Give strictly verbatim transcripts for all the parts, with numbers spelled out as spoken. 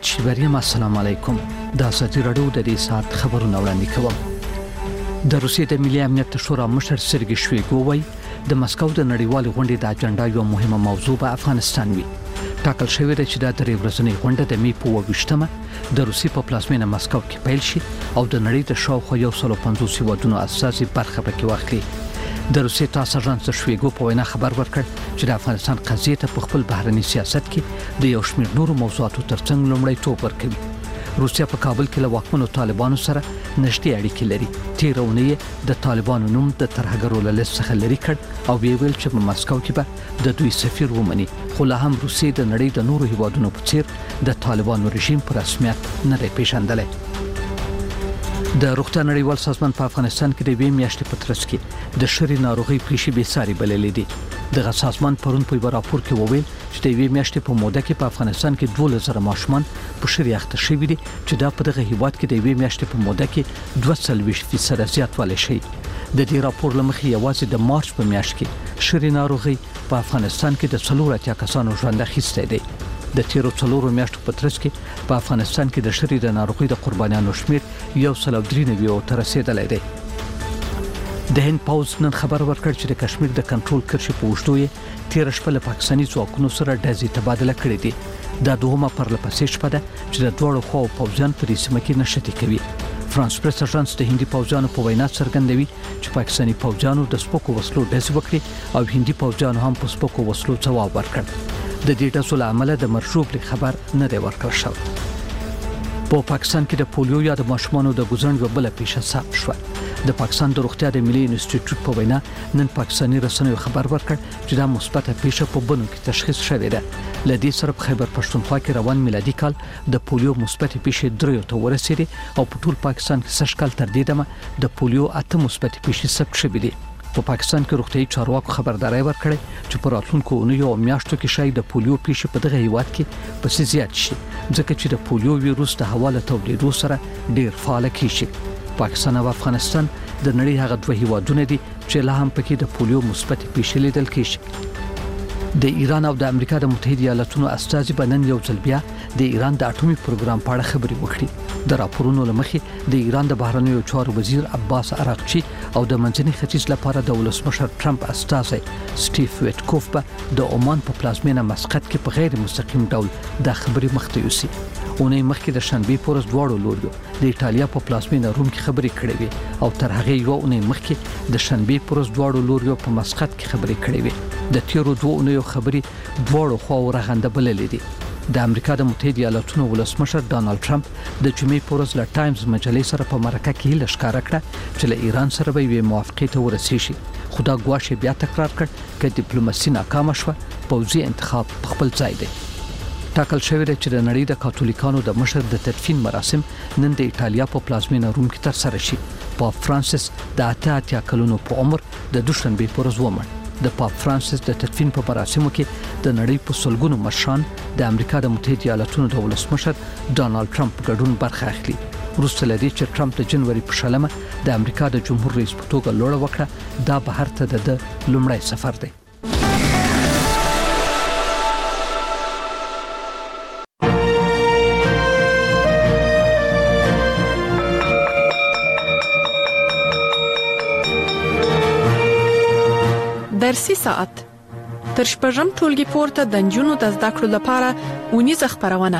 شیبریم السلام علیکم. د ازادي راډیو د دې ساعت خبرونه وړاندې کوم. د روسیې د ملي امنیت شورا مشر سرګی شویګو وایي د مسکو د نړیوال غونډې د اجنډا یو مهمه موضوع به افغانستان وي. ټاکل شوی دی چې د درې ورځنۍ غونډه د می په ویشتمه د روسیې په پلازمینه مسکو کې پیل شي او د نړۍ د شاوخوا یو سل او پنځوس هیوادونو اساسي برخه پکې واخلي. د روسیې تاسو اژانس شویګو په وینا خبر ورکړ چې د افغانستان قضیه ته په خپل بهرني سیاست کې د یو شمېر نورو موضوعاتو ترڅنګ لومړی توپ ورکوي. روسیا په کابل کې له واکمنو طالبانو سره نږدې اړیکې لري. تیر اونۍ د طالبانو نوم د ترهګرو له لیست څخه لري کړ او ویل چې په مسکو کې به د دوی سفیر ومني، خو لا هم روسیې د نړۍ د نورو هیوادونو په څیر د طالبانو رژیم پر رسمیت نه دی پیژندلی. د روغتیا نړیوال سازمان په افغانستان کې د وې میاشتې په ترڅ کې د شری ناروغي پیښې به ساري بللې دي. دغه سازمان پرون په یو راپور کې وویل چې د وې میاشتې په موده کې په افغانستان کې دوه لزر ماشومان په شری اخته شوي دي چې دا په دغه هیواد کې د وې میاشتې په موده کې دوه سلويښت فیصد زیاتوالی شي. د دې راپور لمخې یوازې د مارچ په میاشت کې شری ناروغي په افغانستان کې د څلور اتیا کسانو ژوند اخیستی دی. د تیرو څلورو میاشتو په ترڅ کې په افغانستان کې د شری د ناروغي د قربانیانو شمیر یو سل او درې نوي ته رسیدلی دی. د هند پوز نن خبر ورکړ چې د کشمیر د کنټرول کرښې په اوږدو یې تیر شپه له پاکستاني ځواکونو سره ډزې تبادله کړې دي. دا دوهمه پرلپسې شپه ده چې د دواړو خواو پوځیان په دې سیمه کې نښتې کوي. فرانس پریس اژانس د هندي پوځیانو په وینا څرګندوي چې پاکستاني پوځیانو د سپکو وسلو ډزې وکړې او هندي پوځیانو هم په سپکو وسلو ځواب ورکړ. د دې ډزو له امله د مرشوب خبر نه دی ورکړل شوی. په پاکستان کې د پولیو یا د ماشومانو د ګوزن یو بل پیښه ثبت شوه. د پاکستان د روغتیا د ملي انسټیټیوټ په وینا نن پاکستاني رسنیو خبر ورکړ چې دا مثبته پیښه په بنو کې تشخیص شوې ده. لدې سره په خیبر پښتونخوا کې روان میلادي کال د پولیو مثبته پیښې دریو ته ورسېدې او په ټول پاکستان کې سږ کال تر دې دمه د پولیو اته مثبته پیښې ثبت شوې دي. په پاکستان کې روغتيایي چارواکو خبرداري ورکړې چې په راتلونکو اونیو او میاشتو کې شاید د پولیو پیښې په دغه هیواد کې پسې زیات شي، ځکه چې د پولیو ویروس د حواله تولیدو سره ډیر فعال کیږي. پاکستان او افغانستان د نړۍ هغه دوه هیوادونه دي چې لا هم پکې د پولیو مثبت پیښې لیدل کیږي. د ایران او د امریکا د متحده ایالاتونو استازي بنن یو ځل بیا د ایران د اټومي پروګرام په اړه خبرې وکړي. د راپورونو لمخې د ایران د بهرنیو چارو وزیر عباس عراقچي او د منځني ختیځ لپاره د ولسمشر ټرمپ استازي سټیف ویټکوف په د عمان په پلازمینه مسقط کې په غیر مستقیم ډول د خبرې مخته یوسي. اونۍ مخکې د شنبې پورز دواړو لوريو د ایتالیا په پلازمینه روم کې خبرې کړې وي او تر هغه یو اونۍ مخکې د شنبې پورز دواړو لوريو په مسقط کې خبرې کړې وي. د تیرو دوه اونیو خبرې دواړو خواو رغنده بللې دي. د امریکا د متحده ایالاتونو ولسمشر ډانلډ ټرمپ د جمعې پورز له ټایمز مجلې سره په مرکه کې لښکاره کړه چې له ایران سره به یو موافقه ته ورسیږي. خدا ګواښ بیا تکرار کړ چې ډیپلوماسي ناکامه شوه، پوځي انتخاب په خپل ځای دی. ټاکل شوی دی چې د نړۍ د کاتولیکانو د مشر د تدفین مراسم نن د ایتالیا په پلازمینه روم کې ترسره شي. پاپ فرانسیس د اته اتیا کلونو په عمر د دوشنبې پورز ومړ. د پاپ فرانسیس د تدفین په مراسمو کې د نړۍ په سلګونو مشران د امریکا د متحده ایالاتونو د ولسمشر ډانلډ ټرمپ ګډون برخه اخلي. وروسته لدی چې ټرمپ د جنوري په شلمه د امریکا د جمهور رئیس په توګه لوړه وکړه، دا بهر ته د لومړی سفر دی. درسي ساعت تر شپږم ټولګي پورته د نجونو د زده کړو لپاره اونیزه خبرونه.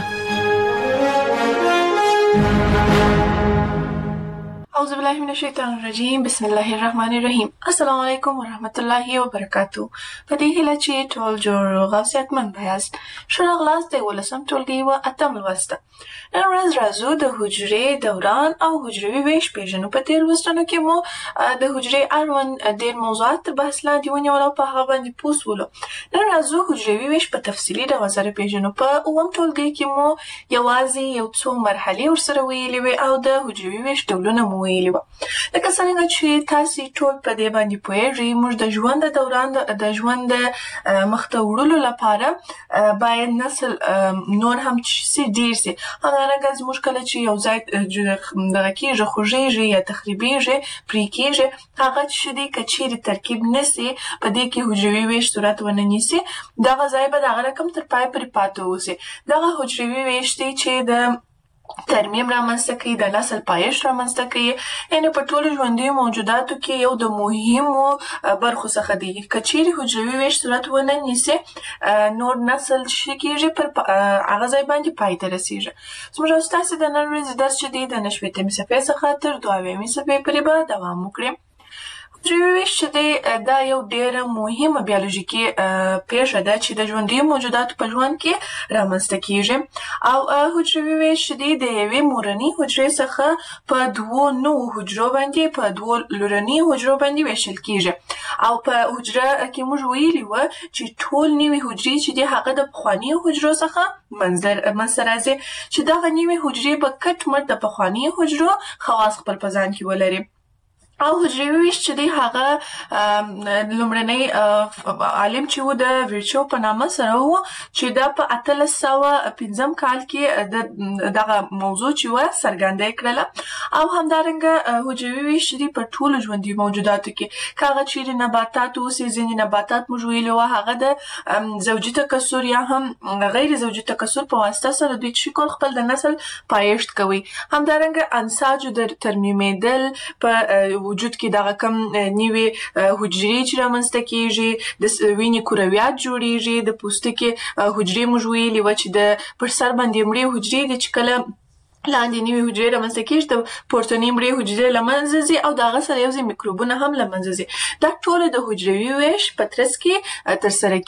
اعوذ بالله من الشیطان الرجیم، بسم الله الرحمن الرحیم. السلام علیکم ورحمت الله وبرکاتو. په دې هیله چې ټول جوړ او صحتمند یاست. ښه راغلاست د ولسم ټولګي و اتم لوست. نن ورځ راځو د حجرې دوران او حجروي ویش پیژنو. په تیر لوستونو کې مو د حجرې اړوند ډېر موضوعات تر بحث لاندې ونیول او په هغه باندې پوه شولو. نن راځو حجروي ویش په تفصیلي ډول سره پیژنو. په اووم ټولګي کې مو یوازې یو څو مرحلې ورسره ویلې وې او د حجروي ویش ډولونه مو ویلي وو. لکه څنګه چې تاسو ټول په دې باندې پوهیږئ، موږ د ژوند د دوران د ژوند مخته وړلو لپاره باید نسل نور هم چې ډیر سي. همدارنګه زموږ کله چې یو ځای دغه کېږي خوږیږي یا تخریبیږي پرې کېږي، هغه چې دی که چیرې ترکیب نسي په دې کې حجروي ویش صورت ونه نیسي، دغه ځای به دغه رقم تر پای پورې پاتې اوسي. دغه حجروي ویش دی چې د ترمیم رامنځته کوي، د نسل پایښت رامنځته کوي، یعنې په ټولو ژوندیو موجوداتو کې یو د مهمو برخو څخه دی. که چیرې حجروي ویش صورت ونه نیسي، نور نسل چې کېږي پر هغه ځای باندې پای ته رسېږي. زموږ او ستاسې د نن ورځې درس چې دی د نهه شپېتمې صفحې څخه تر دوه اویاومې صفحې پورې به دوام وکړي. حجروي ویش چې دی دا یو ډېره مهمه بیولوژیکي پیښه ده چې د ژوندیو موجوداتو په ژوند کې رامنځته کېږي. او حجروي ویش چې دی د یوې مورنۍ حجرې څخه په دوو نوو حجرو باندې په دوو لورنۍ حجرو باندې ویشل کېږي. او په حجره کې موږ ویلي وو چې ټول نوي حجرې چې دی هغه د پخوانیو حجرو څخه منځته راځي، چې دغه نوي حجرې به کټ مټ د پخوانیو حجرو خواص خپل په ځان کې ولري. او حجروي ویش چې دی هغه لومړنی عالم چې و د ویرچو په نامه سره و، چې دا په اتلس سوه پنځم کال کې د دغه موضوع چې و څرګنده یې کړله. او همدارنګه حجروي ویش چې دی په ټولو ژوندیو موجوداتو کې، که هغه چیرې نباتات اوسي، ځینې نباتات موږ ویلي وو هغه د زوجي تکثر یا هم غیر زوجي تکثر په واسطه سره دوی چې کول خپل د نسل پایښت کوي. همدارنګه انساجو د ترمیمېدل په وجود کې دغه کم نیوي حجرې چې رامنځته کېږي، د وینې کرویات جوړېږي، د پوستکي حجرې موږ ویلي وه چې د پر سر باندې مړې حجرې دي چې کله لاندې نوي حجرې رامنځته کېږي، د پورتنۍ مړې حجرې له منځه ځي او د هغه سره یو ځای میکروبونه هم له منځه ځي. دا ټوله د حجروي ویش په ترڅ کې ترسره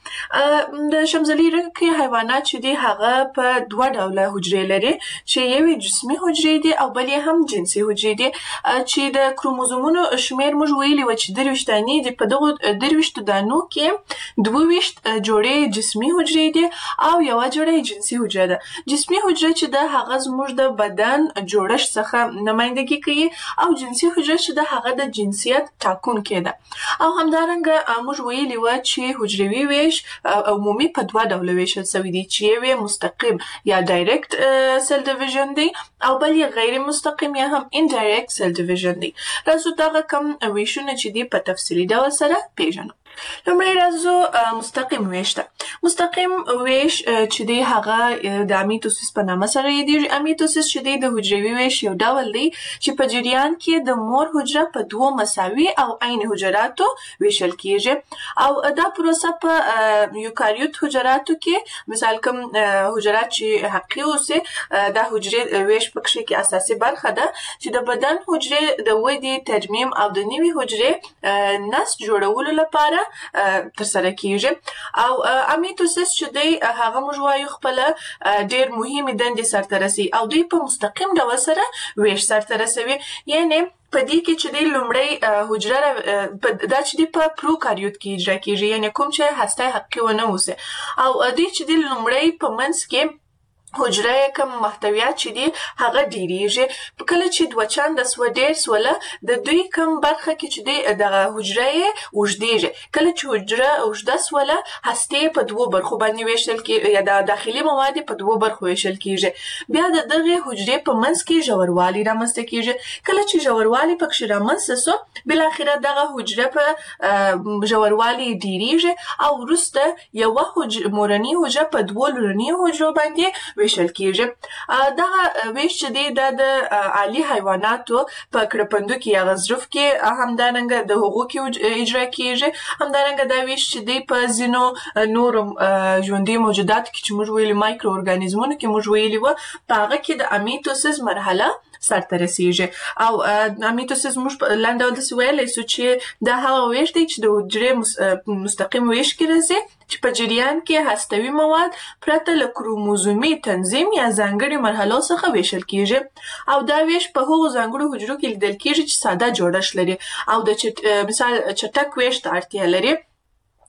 کېږي. د شمزلي رنګي حیوانات چې دي هغه په دوه ډوله حجرې لري، چې یوې جسمي حجرې دي او بل یې هم جنسي حجرې دي، چې د کروموزومونو شمېر موږ ویلي وو چې درویشت دانې دي. په دغو درویشتو دانو کې دوه ویشت جوړې جسمي حجرې دي او یوه جوړه جنسي حجره ده. جسمي حجره چې ده هغه زموږ د بدن جوړښت څخه نمایندګي کوي، او جنسي حجره چې ده هغه د جنسیت ټاکونکې ده. او همدارنګه موږ ویلي وو چې حجروي ویش عمومي په دوه ډوله ویشل شوی دی، چې یو یې مستقیم یا ډایرکټ سیل ډیویژن دی او بل یې غیر مستقیم یا هم انډایرکټ سیل ډیویژن دی. راځو دغه کم ویشونه چې دي په تفصیلي ډول سره پیژنو. لومړی راځو مستقیم ویش ته. مستقیم ویش چې دی هغه د امیتوسیس په نامه سره یادېږي. امیتوسیس چې دی د حجروي ویش یو ډول دی چې په جریان کې د مور حجره په دوو مساوي او عین حجراتو ویشل کېږي. او دا پروسه په یوکاریوت حجراتو کې، مثال کوم حجرات چې حقیقي اوسي، دا حجرې ویش پکښې کې اساسي برخه ده چې د بدن حجرې د ودې، ترمیم او د نوي حجرې نسج جوړولو لپاره ترسره کېږي. او امیتوسیس چې دی هغه موږ وایو خپله ډېر مهمې دندې سرته رسوي او دوی په مستقیم ډول سره ویش سرته رسوي. یعنې په دې کې چې دی لومړی حجره دا چې دی په پروکاریوت کې اجرا کېږي، یعنې کوم چې هسته حقیقي ونه اوسي. او دوی چې دی لومړی په منځ کې حجره کم محتویات چې دي هغه ډیریږي. کله چې دوه چنده سوه ډیر سوله، د دوی کم برخه کې چې دی دغه حجره یې اوږدېږي. کله چې حجره اوږده سوله، هستې په دوو برخو باندې ویشل کېږي یا د داخلي مواد په دوو برخو ویشل کېږي. بیا د دغې حجرې په منځ کې ژوروالی رامنځته کېږي. کله چې ژوروالی پکښې رامنځته سو، بالاخره دغه حجره په ژوروالی ډیریږي او وروسته یوه مورنۍ حجره په دوو لورنیو حجرو باندې ویشل کېږي. دغه ویش چې دی دا د عالي حیواناتو په کړپندو کې یا غضروف کې همدارنګه د هغو کې اجرا کېږي. همدارنګه دا ویش چې دی په ځینو نورو ژوندیو موجوداتو کې چې موږ ویلي مایکرو ارګانیزمونو کې موږ ویلي وه، په هغه کې د امیتوسیس مرحله سرته رسیږي. او امیتوسیس موږ په لنډ ډول داسې ویلی سو چې دا هغه ویش دی چې د حجرې مستقیم ویش کې راځي، چې په جریان کې هستوي مواد پرته له کروموزومي تنظیم یا ځانګړي مرحلو څخه ویشل کېږي. او دا ویش په هغو ځانګړو حجرو کې لیدل کېږي چې ساده جوړښت لري او د مثال چټک ویش ته اړتیا لري.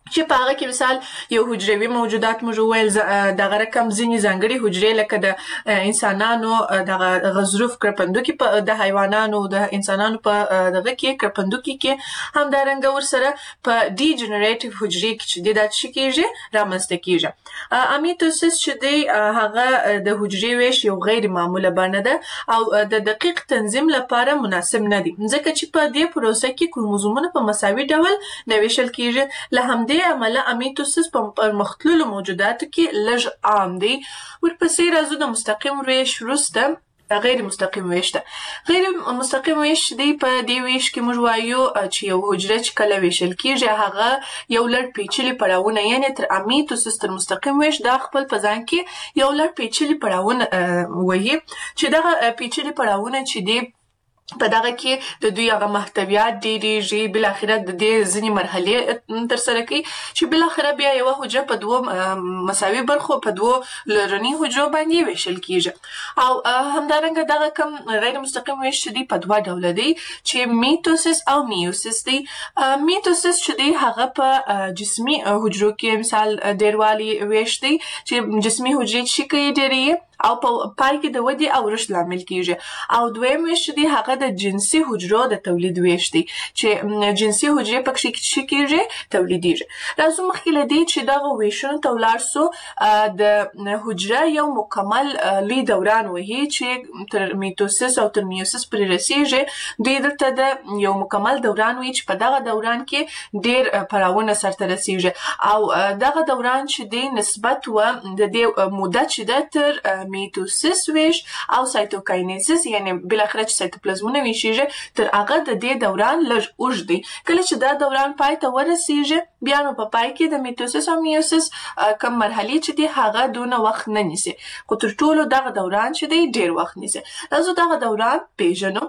چې په هغه کې مثال یو حجروي موجودات موږ ویل دغه رقم ځینې ځانګړي حجرې لکه د انسانانو دغه غضروف کرپندوکي په د حیوانانو د انسانانو په دغه کې کرپندوکي کې همدارنګه ورسره په ډي جنریټیو حجرې کې چې د چې کېږي رامنځته کېږي. امیټوسیس چې دی هغه د حجرې ویش یو غیر معموله بڼه ده او د دقیق تنظیم لپاره مناسب نه دي ځکه چې په دې پروسه کې کروموزومونه په مساوي ډول نه ویشل کېږي. له همدې عمله امیټوسیس په پرمختللو موجوداتو کې لږ عام دی. ورپسې راځو د مستقیم ویش وروسته غیر مستقیم ویش ته. غیر مستقیم ویش دی په دې ویش کې موږ وایو چې یو حجره چې کله ویشل کېږي هغه یو لړ پیچلي پړاوونه یعنې تر امیټوسیس تر مستقیم ویش دا خپل په ځان کې یو لړ پیچلي پړاوونه وهي چې دغه پیچلي پړاوونه چې دی په دغه کې د دوی هغه محتویات ډېرېږي بالاخره د دې ځینې مرحلې ترسره کوي چې بالاخره بیا یوه حجره په دوو مساوي برخو په دوو لرني حجرو باندې ویشل کېږي. او همدارنګه دغه کوم غیر مستقیم ویش چې دی په دوه ډوله دی چې میټوسیس او میوسیس دی. میټوسیس چې دی هغه په جسمي حجرو کې مثال ډېروالي ویش دی چې جسمي حجرې چې کوي ډېرې او په پای کې د ودې او رشد لامل کېږي. او دویم ویش دی هغه د جنسي حجرو د تولید ویش دی چې جنسي حجرې پکې چې کېږي تولیدېږي. راځو مخکې له دې چې دغه ویشونو ته ولاړ سو د حجره یو مکمل لوی دوران وهي چې تر میټوسیس او تر میوسیس پورې رسېږي. دوی دلته د یو مکمل دوران وي چې په دغه دوران کې ډېر پړاوونه سرته رسېږي او دغه دوران چې دی نسبت و د دې موده چې ده تر میټوسیس ویش او سایتوکاینیسیس یعنی بالاخره چې سایتوپلازمونه ویشیږي تر هغه د دې دوران لږ اوږد دی. کله چې دا دوران پای ته ورسیږي بیا نو په پای کې د میټوسیس او میوسیس کوم مرحلې چې دی هغه دونه وخت نه نیسي خو تر ټولو دغه دوران چې دی ډېر وخت نیسي. راځو دغه دوران پیژنو.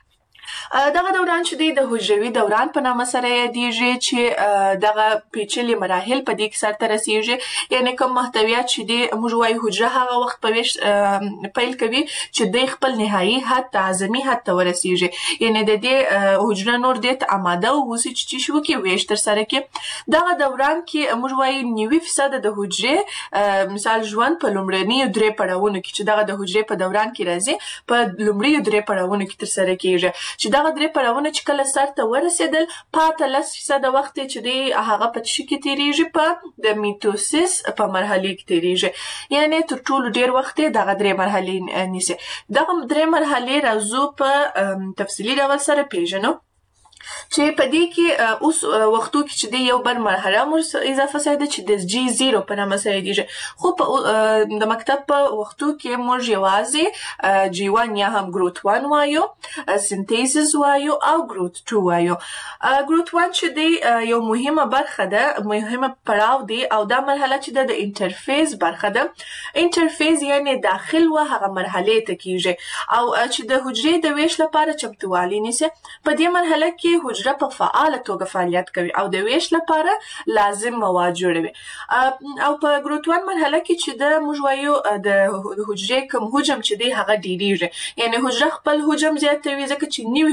دغه دوران چې دی د حجروي دوران په نامه سره یادېږي چې دغه پیچلي مراحل په دې کې سرته رسېږي یعنې کوم محتویات چې دی موږ وایو حجره هغه وخت په ویش پیل کوي چې دی خپل نهایي حد ته اعظمي حد ته ورسېږي یعنې د دې حجره نور دې ته اماده واوسي چې څه شي وکړي ویش ترسره کړي. دغه دوران کې موږ وایو نوي فیصده د حجرې مثال ژوند په لومړنیو درې پړاوونو کې چې دغه د حجرې په دوران کې راځي په لومړیو درې پړاوونو کې ترسره کېږي چې دغه درې پړاوونه چې کله سر ته ورسېدل پاته لس فیصده وخت چې دی هغه په څه کې تېرېږي په د میټوسیس په مرحلې کې تېرېږي یعنې تر ټولو ډېر وخت یې دغه درې مرحلې نیسي. دغه درې مرحلې راځو په تفصیلي ډول سره پیژنو چې په دې کې اوس وختو کې چې دی یو بل مرحله موږ اضافه شوې ده چې د جي زیرو په نامه سره یادېږي خو په د مکتب په وختو کې موږ یوازې جي وان یا هم ګروت وان وایو سنتیزز وایو او ګروت ټو وایو. ګروت وان چې دی یو مهمه برخه ده مهمه پړاو دی او دا مرحله چې ده د انټرفیس برخه ده. انټرفیس یعنې داخل و هغه مرحلې ته کېږي او چې د حجرې د ویش لپاره چمتووالی نیسي. په دې مرحله کې حجره په فعاله توګه فعالیت کوي او د ویش لپاره لازم مواد جوړوي. او په ګروت وان مرحله کې چې د موږ وایو د حجرې کوم حجم چې دی هغه ډېرېږي یعنې حجره خپل حجم زیاتوي ځکه چې نوې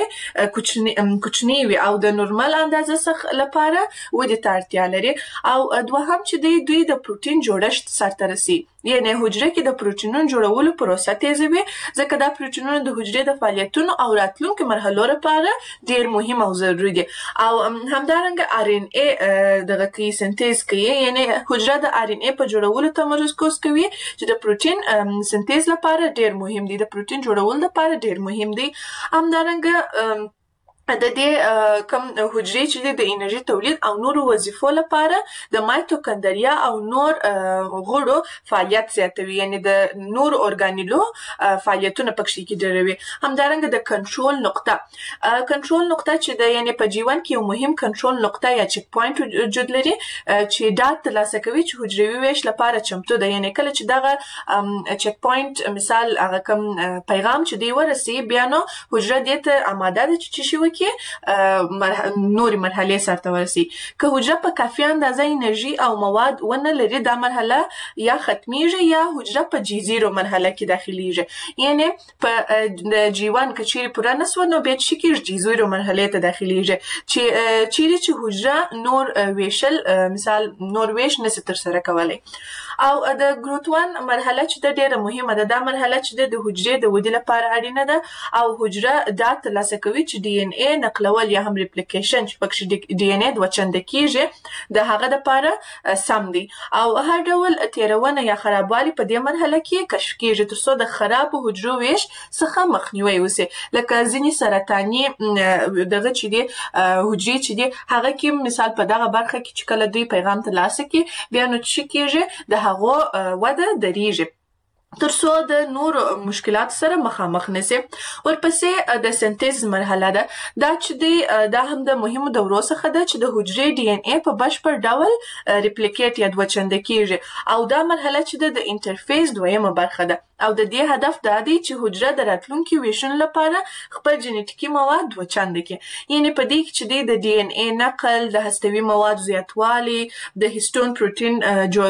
حجرې کوچنۍ وي او د نورمال اندازه څخه لپاره ودې ته اړتیا لري. او دوهم چې دی دوی د پروټین جوړښت سرته رسي یعنې حجره کې د پروټینونو جوړولو پروسه تیزوي ځکه دا پروټینونه د حجرې د فعالیتونو او راتلونکو مرحلو لپاره ډېر مهم او ضروري دي. او همدارنګه آر ان اے دغه کوي سنتیز کوي یعنې حجره د آر ان اے په جوړولو تمرکز کوي چې د پروټین سنتیز لپاره ډېر مهم دي د پروټین جوړولو لپاره ډېر مهم دي. همدارنګه د دې کوم حجرې چې د انرژي تولید او نورو وظیفو لپاره د مایټوکندریا او نور غړو فعالیت زیاتوي یعنې د نور اورګانیلو فعالیتونه پکې کې ډېروي. همدارنګه د کنټرول نقطه کنټرول نقطه چې د یعنې په جی وان کې یو مهم کنټرول نقطه یا چک پوینټ وجود لري چې ډاټ ترلاسه کوي چې حجروي ویش لپاره چمتو ده یعنې کله چې دغه چک پوینټ مثال هغه کوم پیغام چې دی ورسي بیا نو حجره دې ته اماده ده چې څه شي کې نورې مرحلې سرته ورسي. که حجره په کافي اندازه انرژي او مواد ونه لري دا مرحله یا ختمیږي یا حجره په جی زیرو مرحله کې داخليږي. یعنی په د جی وان کې چیرې پوره نسو نو بیا چې کې جی زیرو مرحله ته داخليږي چې چیرې چې حجره نور ویشل مثال نور ویش نشي تر سره کولای. او د ګروت وان مرحله چې د ډیره مهمه ده دا مرحله چې د حجرې د ودې لپاره اړینه ده او حجره دا ترلاسه کوي چې ډي ان اي نقلول یا هم ریپلیکیشن چې پکې ډي ان اي دوه چنده کیږي د هغه لپاره سم دي او هر ډول تیرونه یا خرابوالي په دې مرحله کې کشف کیږي ترڅو د خراب حجرو ویش څخه مخنیوي وشي. لکه ځینې سرطاني دغه چې دي حجرې چې دي هغه کې مثال په دغه برخه کې چې کله دوی پیغام ترلاسه کوي بیا نو چې کیږي د هغه وده دریږي ترڅو د نور مشکلات سره مخامخ نشي. ورپسې د سنتیز مرحله ده دا چې دی دا هم د مهمو دورو څخه ده چې د حجرې ډي ان اي په بشپړ ډول ریپلیکیټ یا دوه چنده کیږي او دا مرحله چې د انټرفیس دویمه برخه ده او د دې هدف دا دی چې حجره د راتلونکي ویشن لپاره خپل جنټیکي مواد دوه چنده کړي. یعنی په دې کې چې دی د ډي ان اي نقل د هستوي مواد زیاتوالی د هیستون پروتین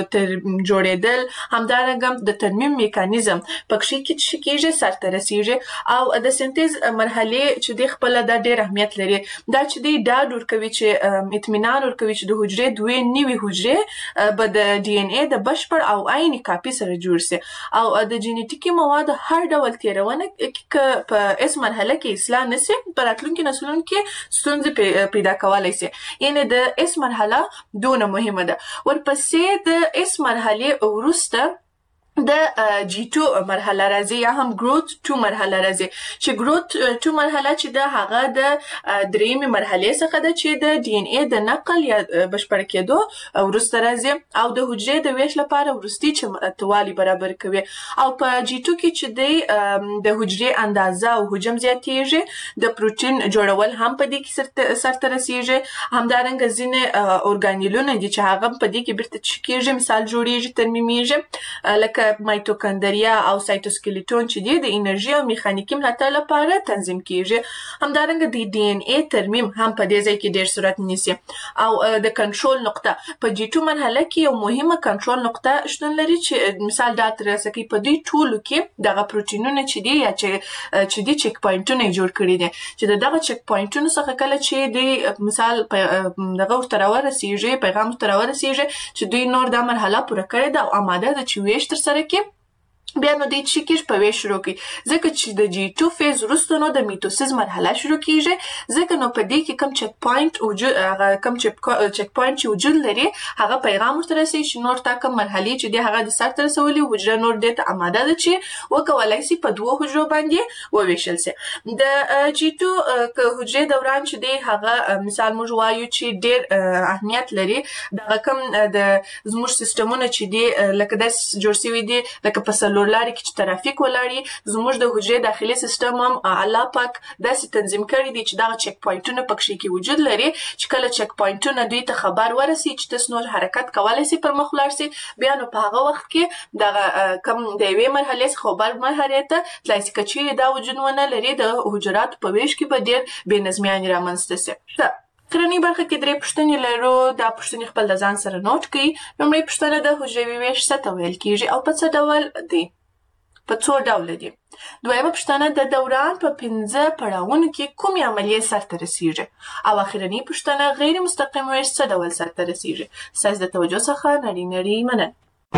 جوړېدل همدارنګه د ترمیم میکانیزم پکې کې چې کېږي سرته رسیږي او د سنتیز مرحله چې دی خپل د ډېر اهمیت لري دا چې دی دا ډور کوي چې اطمینان ورکوي چې د حجرې دوه نیوي حجرې به د ډي ان اي د بشپړ او عیني کاپي سره جوړ شي او د جنټیکي مواد هر ډول تیرونه کې په اس مرحله کې اصلاح نشي په راتلونکي نسلونو کې ستونزې پیدا کولای شي. یعنی د اس مرحله دونه مهمه ده. ورپسې د اس مرحله وروسته د جی ټو مرحله راځي یا هم ګروت ټو مرحله راځي چې ګروت ټو مرحله چې د هغه د درېمې مرحله څخه ده چې د ډي ان اي د نقل یا بشپړ کېدو وروسته راځي او د حجرې د ویش لپاره وروستي چمتووالي برابر کوي. او په جی ټو کې چې د د حجرې اندازه او حجم زیاتېږي د پروتین جوړول هم په دې کې سرته رسیږي. همدارنګه ځینې اورګانیلونه دي چې هغه په دې کې بیرته کېږي مثال جوړیږي ترمیمیږي لکه مایتوکاندریا او سایتوسکلیټون چې دی د انرژي او میخانیکي ملاتړ لپاره تنظیم کیږي. همدارنګه د ډي ان اي ترمیم هم په دې ځای کې ډېر صورت نیسي او د کنټرول نقطه په جی ټو مرحله کې یو مهمه کنټرول نقطه شتون لري چې مثال دا ترلاسه کوي په دې ټولو کې دغه پروتینونه چې دی یا چې چې دی چک پوینټونه جوړ کړي دي چې دغه چک پوینټونو څخه کله چې دی مثال دغه ورته راورسیږي پیغام ورته راورسیږي چې دوی نور دا مرحله پوره کړې ده او آماده ده چې ویش تر سره کې بیا نو د چې کېږي په ویش شروع کړي ځکه چې د جی ټو فیز وروسته نو د میټوسیس مرحله شروع کیږي ځکه نو په دې کې کم چک پوینټ وجود هغه کم چک پوینټ چې وجود لري هغه پیغام ورته رسي چې نور تا کم مرحله چې دی هغه د سر تر رسولي حجره نور د ته آماده ده چې وکولای شي په دوه حجرو باندې وویشل شي. د جی ټو حجرې دوران چې دی هغه مثال موږ وایو چې ډېر اهمیت لري دغه کم د زموږ سیستمونه چې دی لکه د جوړ شوي دي لکه په سلور لاري کې چې ترافیک ولري زموږ د حجرې داخلي سیستم هم الله پاک داسې تنظیم کړی دی چې دغه چک پوینټونه پکې کې وجود لري چې کله چک پوینټونه دوی ته خبر ورسي چې تاسو نور حرکت کولای شئ پر مخ لاړ شئ بیا نو په هغه وخت کې دغه کم د یوې مرحلې څخه بل مرحلې ته تلای شي چې دا وجود ونه لري د حجرات په ویش کې به ډېر بې نظمیانې رامنځته شي. کرنی برخه کې درې پوښتنې لرو دا پوښتنې خپل د ځان سره نوٹ کړئ. لومړی پوښتنه د حجروي ویش څه ته ویل کیږي او په څه ډول دی په څو ډول دي. دویمه پوښتنه د دوران په پنځه پړاوونو کې کومې عملیې سرته رسیږي او اخرنۍ پوښتنه غیر مستقیم ویش څه ډول سرته رسیږي. ستاسو د توجه څخه نړۍ نړۍ مننه.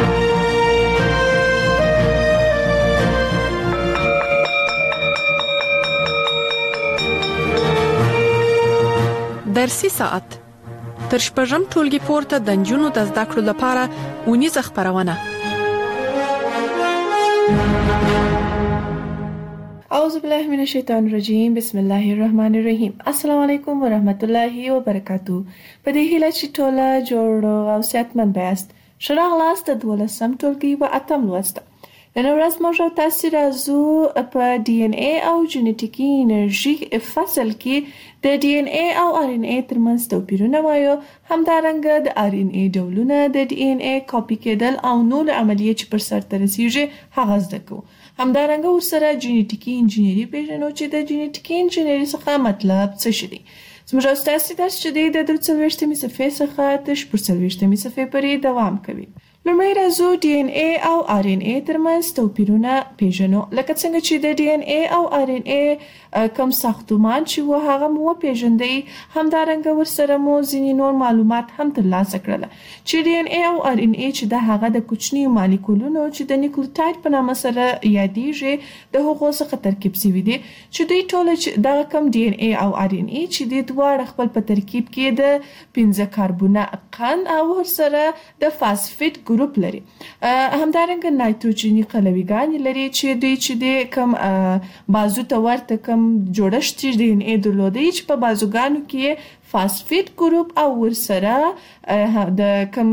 درسي ساعت تر شپږم ټولګي پورته د نجونو د زده کړو لپاره اونیزه خبرونه. اعوذ بالله من الشیطان الرجیم بسم الله الرحمن الرحیم. السلام علیکم ورحمت الله وبرکاتو. په دې هیله چې ټوله جوړ او صحتمند یاست. ښه راغلاست د دولسم ټولګي په اتم لوست. نن ورځ موږ تاسو راځو په ډي ان اي او جنټیکي انرژي فصل کې د ډي ان اي او ار ان اي ترمنځ توپیرونه وایو. همدارنګه د ار ان اي ډولونه د ډي ان اي کاپي کېدل او نور عملیې چې پر سرته رسیږي هغه زده کوو. همدارنګه ورسره جینیټیکي انجینری پیژنو چې د جینیټیکي انجینری څخه مطلب څه شي دی. زموږ استاسي درس چې دی د درې څلوېښتمې صفحې څخه تر شپږ څلوېښتمې صفحې پورې دوام کوي. لومړی راځو ډي ان اي او ار ان اي ترمنځ توپیرونه پیژنو. لکه څنګه چې د ډي ان اي او ار ان اي کوم ساختمان چې و هغه مو وپیژندئ، همدارنګه ورسره مو ځینې نور معلومات هم ترلاسه کړله چې ډي ان اي او ار ان اي چې د هغه د کوچنیو مالیکولونو چې د نیوکلیوټاید په نامه سره یادیږي د هغو څخه ترکیب شوي دي، چې دوی ټوله چې دغه کوم ډي ان اي او ار ان اي چې د دواړه خپل په ترکیب کې د پنځه کاربونه قند او ورسره د فاسفیټ ګروپ لري. همدارنګه نایتروجني قلویګانې لري چې دوی چې د کوم بازو ته ورته کوم جوړښت چې ډي ان اي درلودی چې په بازوګانو کې فاسفیټ ګروپ او ورسره د کوم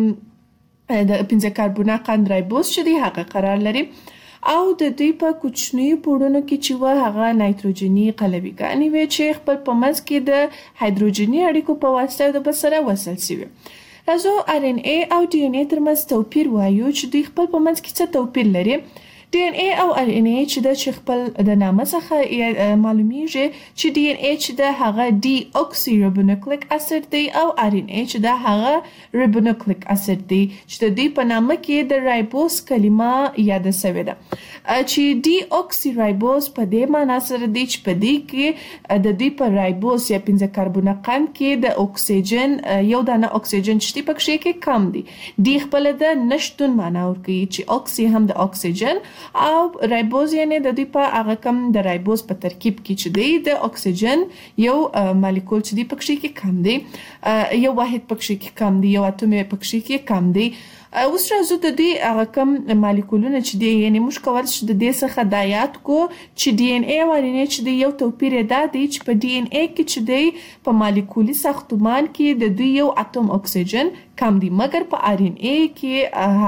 د پنځه کاربونه قند رایبوز چې دی هغه قرار لري، او د دوی په کوچنیو پوړونو کې چې و هغه نایتروجني قلویګانې وي چې خپل په منځ کې د هایدروجني اړیکو په واسطه د بل سره وصل شوي. راځو ار ان اي او ډي ان اي ترمنځ توپیر وایو چې دوی خپل په منځ کې څه توپیر لري. ډي ان اي او ار ان اي چې د چې خپل د نامه څخه معلومیږي چې ډي ان اي چې د هغه ډي اوکسي رایبونوکلیک اسید دی او ار ان اي چې د هغه رایبونوکلیک اسید دی چې د دې په نامه کې د رایبوز کلمه یاد شوې ده، چې ډي اوکسي رایبوز په دې معنی سره دی چې په دې کې د دې په رایبوز یا پنځه کاربونه قند کې د اکسیجن یو دانه اکسیجن چې پکې کې کم دی. ډي خپل د نشتون معنی ورکوي چې اوکسي هم د اکسیجن او رایبوز یعنی د دوی په هغه کم د رایبوز په ترکیب کې چې دی د اکسیجن یو مالیکول چې دی پکې کې کم دی، یو واحد پکې کې کم دی، یو اتوم پکې کې کم دی. اوس راځو د دې هغه کم مالیکولونه چې دی، یعنی موږ کولی شو د دې څخه دا یاد کو چې ډي ان اي او ار ان اي چې دی یو توپیر یې دا دی چې په ډي ان اي کې چې دی په مالیکولي ساختمان کې د دوی یو اتوم اکسیجن کم دی، مګر په ار ان اي کې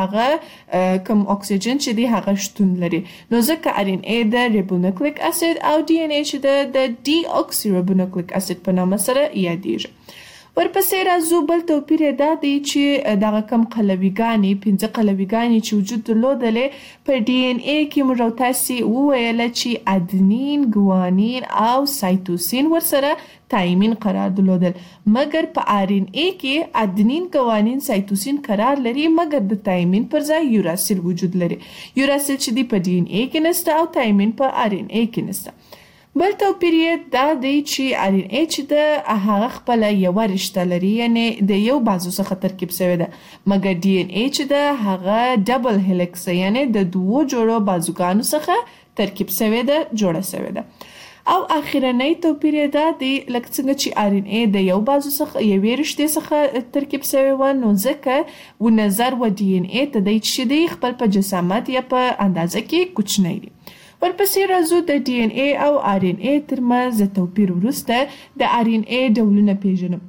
هغه کم اکسیجن چې دی هغه شتون لري. نو ځکه ار ان اي د رایبونوکلیک اسید او ډي ان اي چې د ډي اوکسي رایبونوکلیک اسید په نامه سره یادیږي. ورپسې راځو بل توپیر یې دا دی چې دغه کم قلویګانې پنځه قلویګانې چې وجود درلودلې په ډي ان اي کې موږ او تاسې وویله چې ادنین، ګوانین او سایتوسین ورسره تایمین قرار درلودل، مګر په ار ان اي کې ادنین، ګوانین، سایتوسین قرار لري مګر د تایمین پر ځای یوراسیل وجود لري. یوراسیل چې دی په ډي ان اي کې نسته او تایمین په ار ان اي کې نسته. بل توپیر یې دا دی چې ار ان اي چې د هغه خپله یوه رشته لري، یعنی د یو بازو څخه ترکیب شوی ده، مګر ډي ان اي چې د هغه ډبل هلیکس یعنی د دوو جوړو بازوګانو څخه ترکیب شوی ده، جوړه شوی ده. او اخرنی توپیر یې دا دی لکه څنګه چې ار ان اي د یو بازو څخه یوې رشتې څخه ترکیب شوی و، نو ځکه و نظر و ډي ان اي ته دی چې دی خپل په جسامت یا په اندازه کې کوچنی دی. ورپسې راځو د ډي ان اي او ار ان اي ترمنځ د توپیر وروسته د ار ان اي ډولونه پیژنو.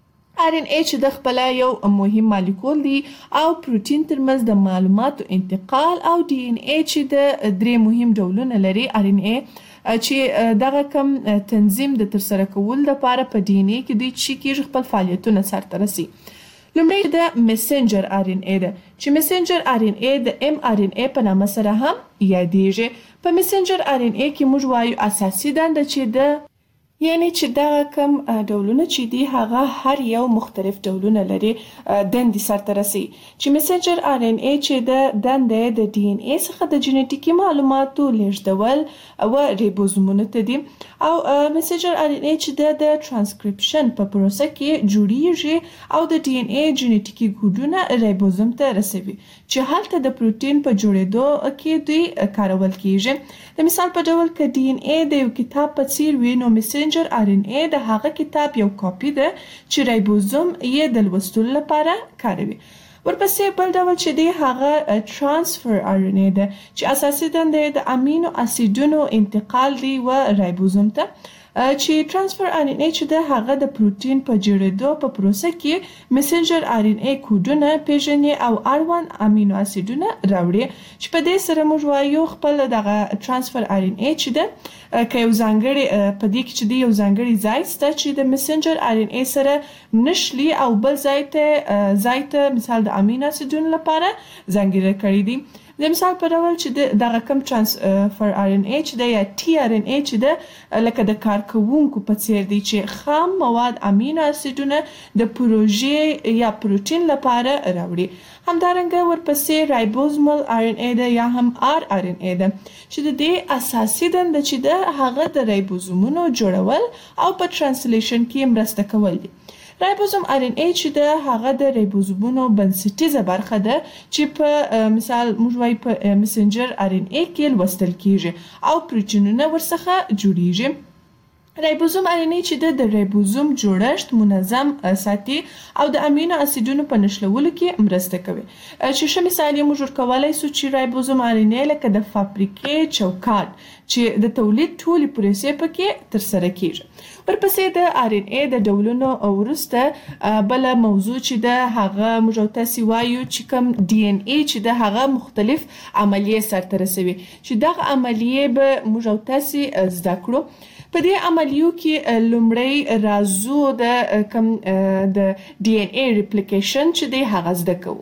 ار ان اي چې د خپله یو مهم مالیکول دی او پروتین ترمنځ د معلوماتو انتقال، او ډي ان اي چې د درې مهم ډولونه لري. ار ان اي چې دغه کم تنظیم د ترسره کولو لپاره په ډي ان اي کې دوی چې کېږي خپل فعالیتونه سرته رسي. لومړی د میسنجر ار ان اي ده چې میسنجر ار ان اي د ام ار ان اي په نامه سره هم یادیږي. په میسنجر ار ان اي کې موږ وایو اساسي دنده چې د یعنی چې دغه کم ډولونه چې دي هغه هر یو مختلف ډولونه لري دندې سرته رسي، چې میسنجر ار ان اي چې د دندې د ډي ان اي څخه د جینیټیکي معلوماتو لیږدول او ریبوزومونو ته دي، او میسنجر ار ان اي چې د ترانسکریپشن په پروسه کې جوړیږي او د ډي ان اي جینیټیکي کوډونه ریبوزوم ته رسوي چې هلته د پروتین په جوړېدو کې دوی کارول کیږي. د مثال په ډول که ډي ان اي د یو کتاب په څیر وي، نو میسنجر ار ان اي د هغه کتاب یو کاپي ده چې رایبوزوم یې د لوستلو لپاره کاروي. ورپسې بل ډول چې دی هغه ترانسفر ار ان اي ده چې اساسي دنده د امینو اسیدونو انتقال دی و رایبوزوم ته، چې ترانسفر ار ان اي چې د هغه د پروتین په جوړېدو په پروسه کې میسنجر ار ان اي کوډونه پیژني او ار ون امینو اسیدونه راوړي، چې په دې سره موږ وایو خپل دغه ترانسفر ار ان اي چې ده که یو ځانګړی په دې کې چې دی یو ځانګړی ځای شته چې د میسنجر ار ان اي سره نشلي او بل ځای ته ځای ته مثال د امینو اسیدونو لپاره ځانګړی کړی دی. د مثال په ډول چې د دغه کم ترانسفر آر ان ای چې د یا ټي آر ان ای چې د لکه د کارکوونکو په څیر دی چې خام مواد امینو اسیدونه د پروژې یا پروتین لپاره راوړي. همدارنګه ورپسې رایبوزومل آر ان ای ده یا هم آر آر ان ای ده چې د دې اساسي دنده چې ده هغه د رایبوزومونو جوړول او په ترانسلیشن کې مرسته کول دي. رایبوزوم آر ان ای چې ده هغه د رایبوزومونو بنسټیزه برخه ده چې په مثال موږ وایو په مسنجر آر ان ای کې لوستل کیږي او پروتینونه ورڅخه جوړیږي. رایبوزوم آر ان ای چې ده د رایبوزوم جوړښت منظم ساتي او د امینو اسیدونو په نښلولو کې مرسته کوي. چې ښه مثال یې موږ ورکولی سو چې رایبوزوم آر ان ای لکه د فابریکې چوکاټ چې د تولید ټولې پروسې پکې ترسره کیږي. ورپسې د آر ان ای د ډولونو وروسته بله موضوع چې ده هغه موږ او تاسې وایو چې کوم ډي ان ای چې ده هغه مختلف عملیې سرته رسوي چې دغه عملیې به موږ او تاسې زده کړو. په دې عملیو کې لومړی راځو د کوم د ډي ان ای ریپلیکیشن چې دی هغه زده کوو.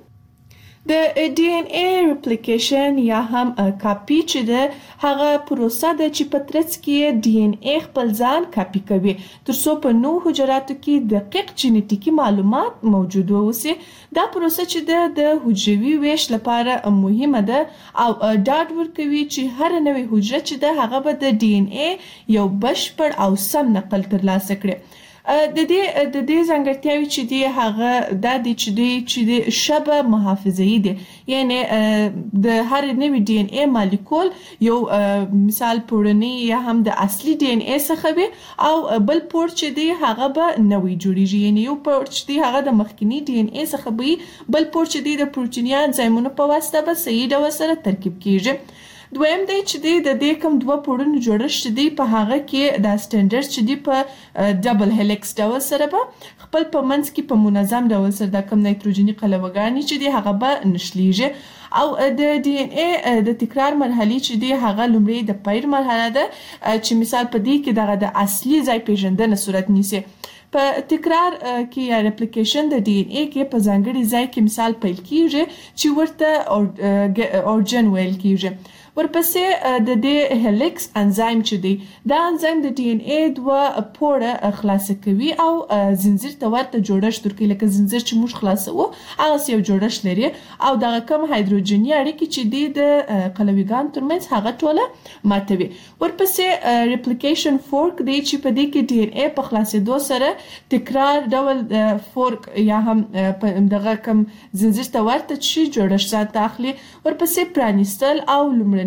د ډي ان ای ریپلیکیشن یا هم کاپی چې ده هغه پروسه ده چې په ترڅ کې ډي ان ای خپل ځان کاپی کوي ترڅو په نوو حجراتو کې دقیق جینیټیکي معلومات موجود واوسي. دا پروسه چې ده د حجروي ویش لپاره مهمه ده او ډاډ ورکوي چې هر نوې حجره چې ده هغه به د ډي ان ای یو بشپړ او سم نقل ترلاسه کړي. د دې د دې ځانګړتیاوې چې دی هغه دا دی چې دی چې دی شبه محافظه‌ای دی، یعنی د هر نوې ډي ان ای مالیکول یو مثال پوړنی یا هم د اصلي ډي ان ای څخه وي او بل پور چې دی هغه به نوې جوړیږي، یعنی یو پور چې دی هغه د مخکینی ډي ان ای څخه وي، بل پور چې دی د پروتیني انزایمونو په واسطه به صحیح ډول سره ترکیب کیږي. دویم دی چې دی د دې کوم دوه پوړونو جوړښت دی په هغه کې د سټنډرډ چې دی په ډبل هلیکس ډول سره به خپل په منځ کې په منظم ډول سره د کوم نایتروجني قلوه‌ګانې چې دی هغه به نښلیږي او د ډي ان ای د تکرار مرحلې چې دی هغه لومړی د پیر مرحله ده چې مثال په دې کې دغه د اصلي ځای پیژندنه صورت نیسي. په تکرار کې یا ریپلیکیشن د ډي ان ای کې په ځانګړي ځای کې مثال پیل کیږي چې ورته اورجن ویل کیږي. ورپسې د دې هلیکس انزایم چې دی دا انزایم د ډي ان ای دوه پوړه خلاصه کوي او زنځیر ته ورته جوړښت ورکوي، لکه زنځیر چې موږ خلاصوو هغسې یو جوړښت لري او دغه کوم هایدروجني اړیکې چې دی د قلویګانو ترمنځ هغه ټوله ماتوي. ورپسې ریپلیکیشن فورک دی چې په دې کې ډي ان ای په خلاصېدو سره تکرار ډول فورک یا هم دغه کوم زنځیر ته ورته چې جوړښت ځان ته اخلي. ورپسې پرانیستل او لومړنۍ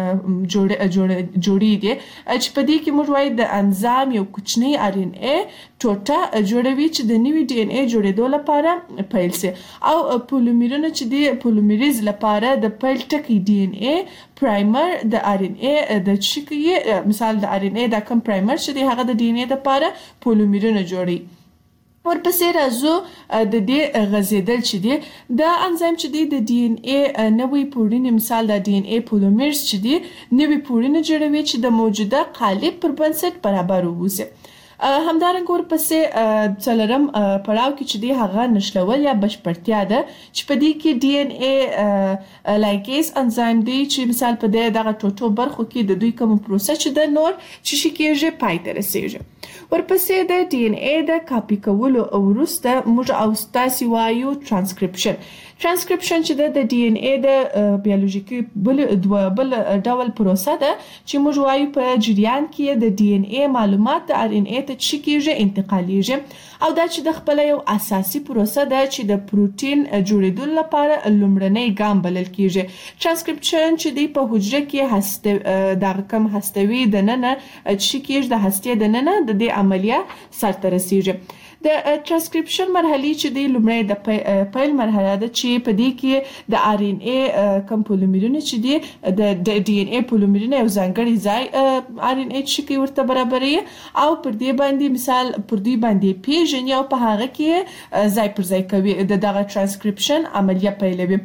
جوړې دي چې په دې کې موږ وایو د انزایم یو کوچنی آر ان ای ټوټه جوړوي چې د نوي ډي ان ای جوړېدو لپاره پیل سي او پولیمرونه چې دی پولیمریز لپاره د پیل ټکی ډي ان ای پرایمر د آر ان ای د چیکي مثال د آر ان ای د کوم پرایمر چې دی هغه د ډي ان ای لپاره پولیمرونه جوړي. ورپسې راځو د دې غځېدل چې دی دا انزایم چې دی د ډي ان ای نوې پوړنې مثال د ډي ان ای پولیمرز چې دی نوې پوړنې جوړوي چې د موجوده قالب پر بنسټ برابر واوسي. همدارنګه ورپسې څلورم پړاو کې چې دی هغه نښلول یا بشپړتیا ده چې په دې کې ډي ان ای لایګیز انزایم دی چې مثال په دې دغه ټوټو برخو کې د دوی کوم پروسه چې ده نور چې شي کېږي پای ته رسېږي. ورپسې د ډي ان ای د کاپي کولو وروسته موږ او تاسې وایو ترانسکریپشن. ترانسکریپشن چې ده د ډي ان ای د بیولوژیکي بل بل ډول پروسه ده چې موږ وایو په جریان کې د ډي ان ای معلومات د آر ان ای ته چې کېږي انتقالیږي او دا چې د خپله یو اساسي پروسه ده چې د پروتین جوړېدو لپاره لومړنی ګام بلل کېږي. ترانسکریپشن چې دی په حجره کې هسته دغه کوم هستوي دننه چې کېږي د هستې دننه د دې عملیه سرته رسېږي. د ترانسکریپشن مرحلې چې دی لومړی د پیل مرحله ده چې په دې کې د آر ان ای کوم پولیمرونه چې دی د ډي ان ای پولیمرونه یو ځانګړي ځای آر ان ای چې کوي ورته برابروي او پر دې باندې مثال پر دوی باندې پیژني او په هغه کې ځای پر ځای کوي د دغه ترانسکریپشن عملیه پیلوي.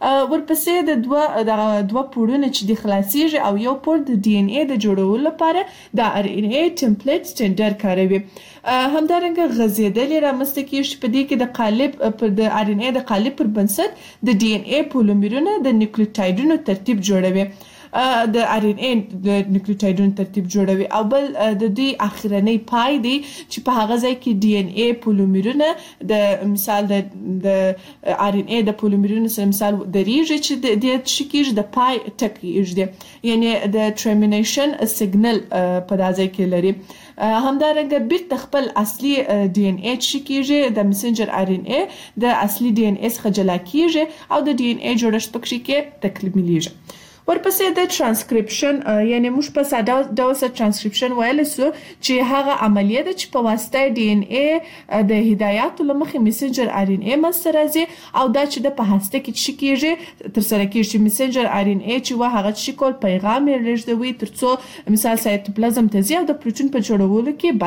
ورپسې د دوه د دوه پوړونه چې د خلاصيږي او یو پوړ د ډي ان اي د جوړولو لپاره د ار ان اي ټمپلیټ سټینډرډ کاروي. همدارنګه غځېدلې رامنځته کیږي په دې کې د قالب پر د ار ان اي د قالب پر بنسټ د ډي ان اي پولیمرونه د نیوکلیوټایډونو ترتیب جوړوي د ار ان اي د نیوکلیوټایډونو ترتیب جوړوي او بل د دې اخرنی پای دی چې په هغه ځای کې ډي ان اي پولیمرونه د مثال د د ار ان اي د پولیمرونو سره مثال درېږي چې د دې شکیږي د پای ټکی یږدي یعنی د ټرمینیشن سیګنل په دازای کې لري. همدارنګه بیرته خپل اصلي ډي ان اي چې کیږي د میسنجر ار ان اي د اصلي ډي ان اي څخه جلا کیږي او د ډي ان اي جوړښت پکې کې تکمیلېږي. ورپسې د ترانسکریپشن یعنی موږ په ساده ډول سره ترانسکریپشن ویل سو چې هغه عملیه ده چې په واسطه ډي ان اي د هدایاتو لمخې میسنجر ار ان اي مسته راځي او دا چې د په هسته کې چې کیږي تر سره کیږي چې میسنجر ار ان اي چې وا هغه چې کول پیغام یې لېږدوي ترڅو مثال سایتوپلازم ته ځي او د پروتین په جوړولو کې